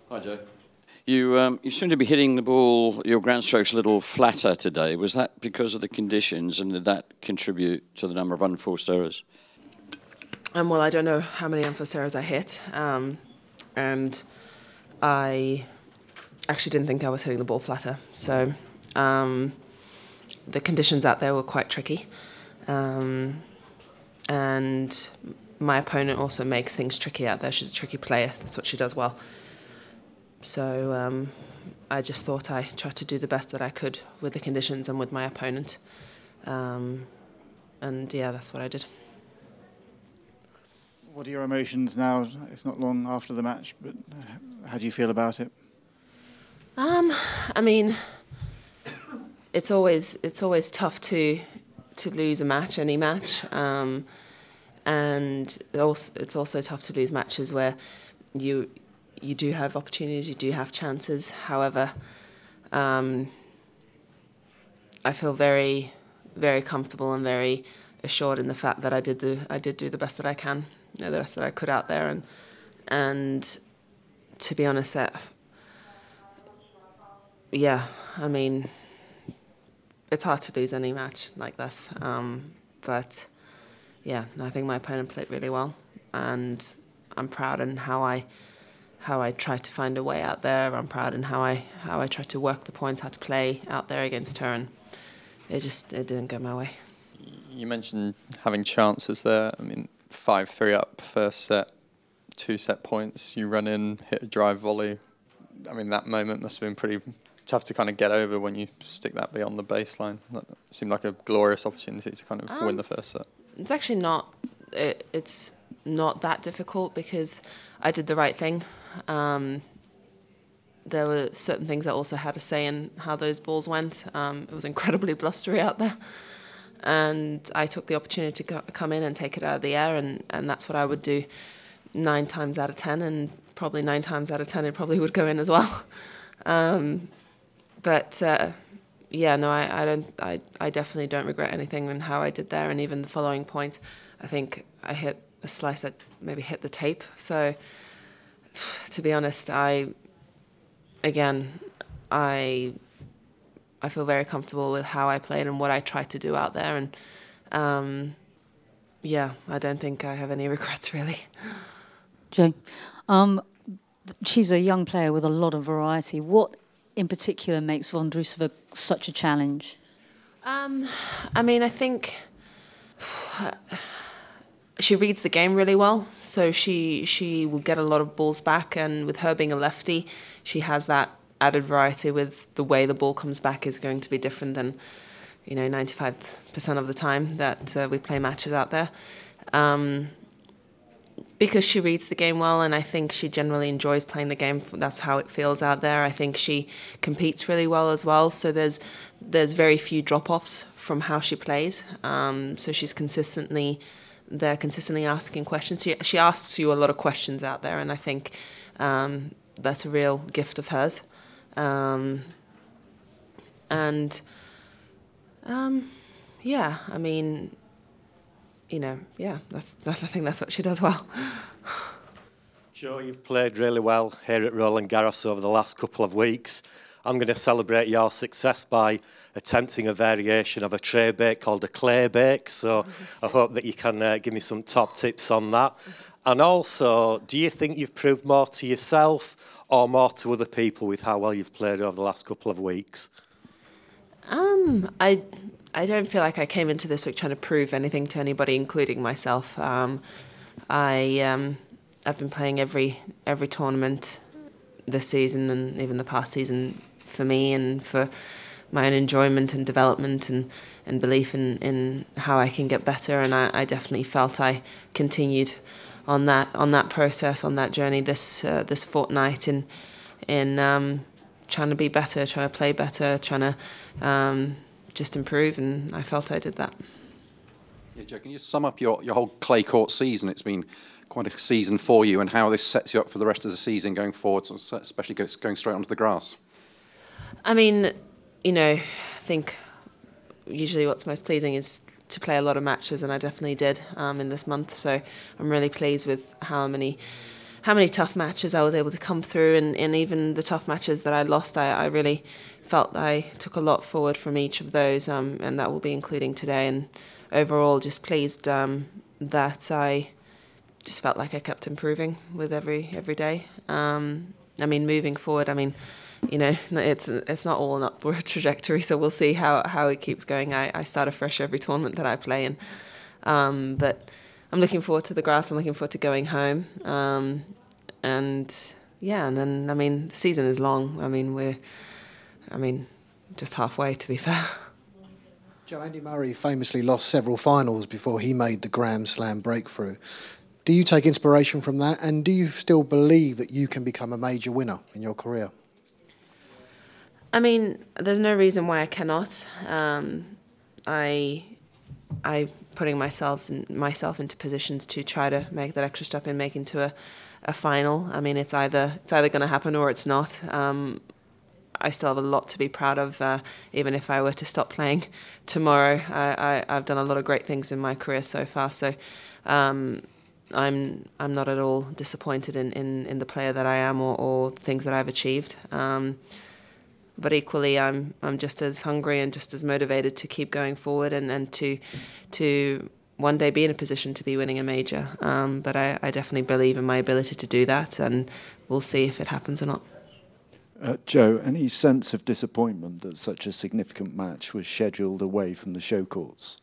Hi, Joe. You seem to be hitting the ball, your ground strokes, a little flatter today. Was that because of the conditions, and did that contribute to the number of unforced errors? Well, I don't know how many unforced errors I hit, and I actually didn't think I was hitting the ball flatter. So the conditions out there were quite tricky, and my opponent also makes things tricky out there. She's a tricky player. That's what she does well. So I just thought I tried to do the best that I could with the conditions and with my opponent. And yeah, that's what I did. What are your emotions now? It's not long after the match, but how do you feel about it? I mean, it's always tough to lose a match, any match, and it's also tough to lose matches where you do have opportunities, you do have chances. However, I feel very, very comfortable and very assured in the fact that I did do the best that I can, the best that I could out there, and to be honest, yeah, I mean, it's hard to lose any match like this, but yeah, I think my opponent played really well, and I'm proud in how I tried to find a way out there. I'm proud in how I tried to work the points, how to play out there against her, and it didn't go my way. You mentioned having chances there. I mean, 5-3 up first set, 2 set points. You run in, hit a drive volley. I mean, that moment must have been pretty tough to kind of get over when you stick that beyond the baseline. That seemed like a glorious opportunity to kind of win the first set. It's actually not. It's not that difficult because I did the right thing. There were certain things that also had a say in how those balls went. It was incredibly blustery out there, and I took the opportunity to come in and take it out of the air, and that's what I would do 9 times out of 10, and probably 9 times out of 10 it probably would go in as well. But yeah, no, I definitely don't regret anything in how I did there, and even the following point, I think I hit a slice that maybe hit the tape. So to be honest, I feel very comfortable with how I played and what I tried to do out there, and yeah, I don't think I have any regrets really. Joe, she's a young player with a lot of variety. What in particular makes Vondrousova such a challenge? I mean, I think she reads the game really well, so she will get a lot of balls back, and with her being a lefty, she has that added variety with the way the ball comes back is going to be different than 95% of the time that we play matches out there. Because she reads the game well, and I think she generally enjoys playing the game. That's how it feels out there. I think she competes really well as well. So there's very few drop-offs from how she plays. So she's consistently asking questions. She asks you a lot of questions out there, and I think that's a real gift of hers. Yeah, I mean, yeah, I think that's what she does well. Joe, you've played really well here at Roland Garros over the last couple of weeks. I'm going to celebrate your success by attempting a variation of a tray bake called a clay bake. So I hope that you can give me some top tips on that. And also, do you think you've proved more to yourself or more to other people with how well you've played over the last couple of weeks? I don't feel like I came into this week trying to prove anything to anybody, including myself. I've been playing every tournament this season and even the past season for me and for my own enjoyment and development and belief in how I can get better. And I definitely felt I continued on that process, on that journey this fortnight in trying to be better, trying to play better, trying to just improve, and I felt I did that. Yeah, Joe, can you sum up your whole clay court season? It's been quite a season for you, and how this sets you up for the rest of the season going forward, especially going straight onto the grass. I mean, I think usually what's most pleasing is to play a lot of matches, and I definitely did in this month. So I'm really pleased with how many how many tough matches I was able to come through, and even the tough matches that I lost, I really felt I took a lot forward from each of those, and that will be including today. And overall, just pleased that I just felt like I kept improving with every day. I mean, moving forward, I mean, you know, it's not all an upward trajectory, so we'll see how it keeps going. I start afresh every tournament that I play in, but I'm looking forward to the grass. I'm looking forward to going home, and yeah, and then I mean, the season is long. I mean, just halfway, to be fair. Joe, Andy Murray famously lost several finals before he made the Grand Slam breakthrough. Do you take inspiration from that, and do you still believe that you can become a major winner in your career? I mean, there's no reason why I cannot. I putting myself into positions to try to make that extra step and make into a final. I mean, it's either going to happen or it's not. I still have a lot to be proud of, even if I were to stop playing tomorrow. I've done a lot of great things in my career so far, so I'm not at all disappointed in the player that I am or things that I've achieved. But equally, I'm just as hungry and just as motivated to keep going forward and to one day be in a position to be winning a major. But I definitely believe in my ability to do that, and we'll see if it happens or not. Joe, any sense of disappointment that such a significant match was scheduled away from the show courts?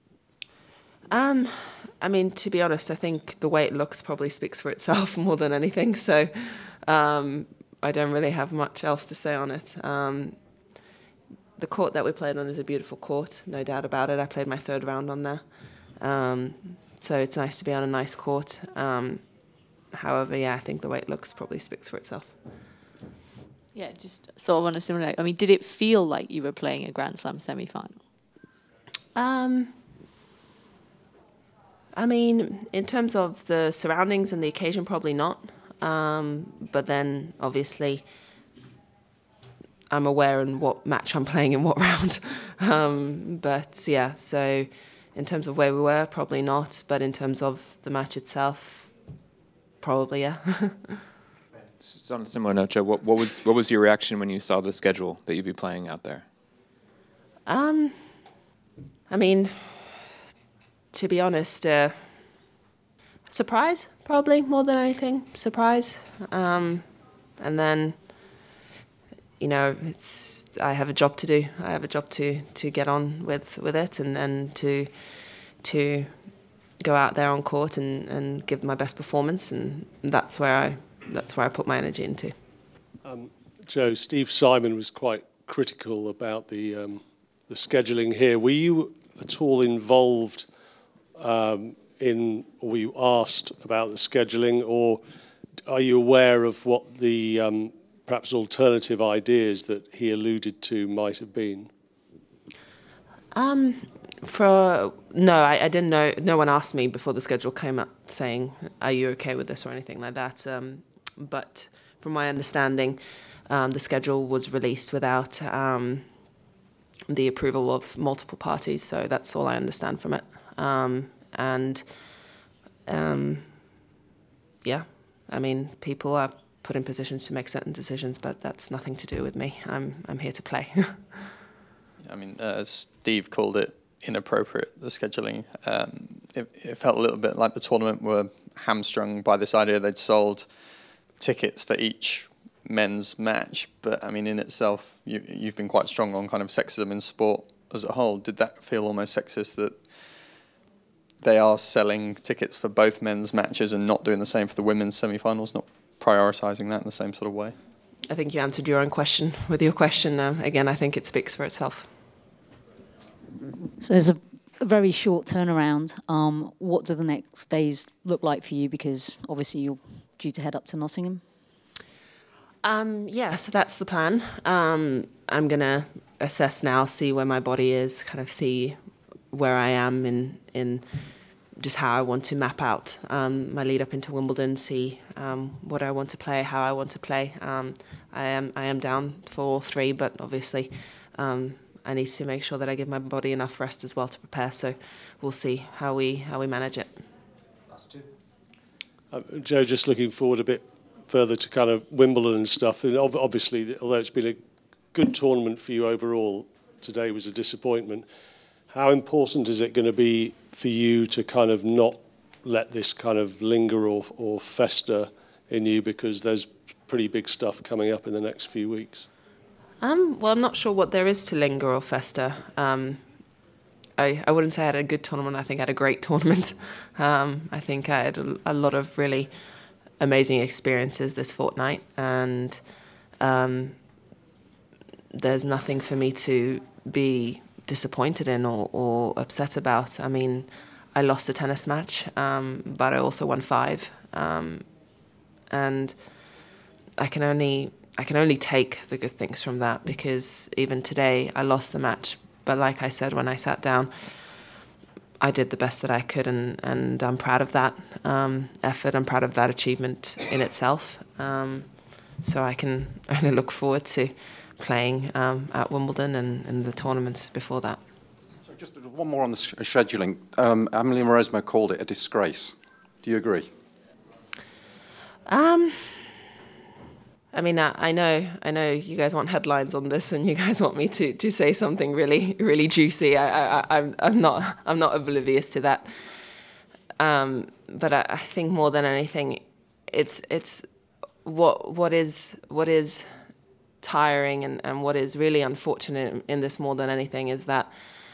I mean, to be honest, I think the way it looks probably speaks for itself more than anything. So I don't really have much else to say on it. The court that we played on is a beautiful court, no doubt about it. I played my third round on there. So it's nice to be on a nice court. However, yeah, I think the way it looks probably speaks for itself. Yeah, just sort of on a similar note. I mean, did it feel like you were playing a Grand Slam semi-final? I mean, in terms of the surroundings and the occasion, probably not. But then, obviously, I'm aware in what match I'm playing in what round. But yeah, so in terms of where we were, probably not. But in terms of the match itself, probably, yeah. So on a similar note, Joe, what was your reaction when you saw the schedule that you'd be playing out there? I mean, to be honest, surprise, probably, more than anything. Surprise. And then, you know, I have a job to do. I have a job to get on with it and to go out there on court and give my best performance, and that's where I put my energy into. Joe, Steve Simon was quite critical about the scheduling here. Were you at all involved or were you asked about the scheduling, or are you aware of what the perhaps alternative ideas that he alluded to might have been? No, I didn't know. No one asked me before the schedule came up saying, "Are you okay with this?" or anything like that. But from my understanding, the schedule was released without the approval of multiple parties. So that's all I understand from it. Yeah, I mean, people are put in positions to make certain decisions, but that's nothing to do with me. I'm here to play. I mean, Steve called it inappropriate, the scheduling. It felt a little bit like the tournament were hamstrung by this idea they'd sold tickets for each men's match. But, I mean, in itself, you've been quite strong on kind of sexism in sport as a whole. Did that feel almost sexist that they are selling tickets for both men's matches and not doing the same for the women's semi-finals, not prioritising that in the same sort of way? I think you answered your own question with your question. Again, I think it speaks for itself. So there's a very short turnaround. What do the next days look like for you? Because obviously you're due to head up to Nottingham. Yeah, so that's the plan. I'm going to assess now, see where my body is, kind of see where I am in just how I want to map out my lead up into Wimbledon, see what I want to play, how I want to play. I am down for all three, but obviously I need to make sure that I give my body enough rest as well to prepare. So we'll see how we manage it. Last two. Joe, just looking forward a bit further to kind of Wimbledon and stuff. And obviously, although it's been a good tournament for you overall, today was a disappointment. How important is it going to be for you to kind of not let this kind of linger or fester in you, because there's pretty big stuff coming up in the next few weeks? Well, I'm not sure what there is to linger or fester. I wouldn't say I had a good tournament. I think I had a great tournament. I think I had a lot of really amazing experiences this fortnight, and there's nothing for me to be disappointed in or upset about. I mean, I lost a tennis match, but I also won 5, and I can only take the good things from that, because even today I lost the match. But like I said, when I sat down, I did the best that I could, and I'm proud of that effort. I'm proud of that achievement in itself. So I can only look forward to playing at Wimbledon and the tournaments before that. So just one more on the scheduling. Amelie Mauresmo called it a disgrace. Do you agree? I mean, I know you guys want headlines on this, and you guys want me to say something really, really juicy. I'm not oblivious to that. But I think more than anything, it's what is tiring and what is really unfortunate in this more than anything is that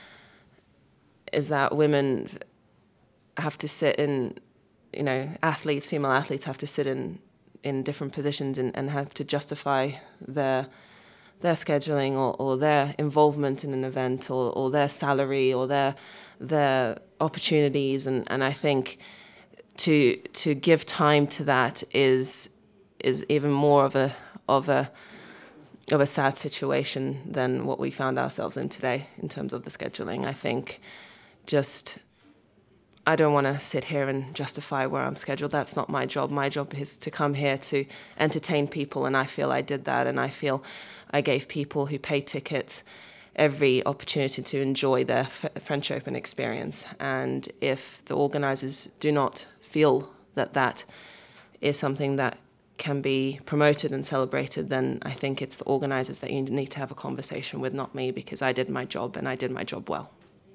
women have to sit in, female athletes have to sit in different positions and have to justify their scheduling or their involvement in an event or their salary or their opportunities, and I think to give time to that is even more of a sad situation than what we found ourselves in today in terms of the scheduling. I think I don't want to sit here and justify where I'm scheduled. That's not my job. My job is to come here to entertain people, and I feel I did that, and I feel I gave people who pay tickets every opportunity to enjoy their French Open experience. And if the organisers do not feel that is something that can be promoted and celebrated, then I think it's the organisers that you need to have a conversation with, not me, because I did my job, and I did my job well.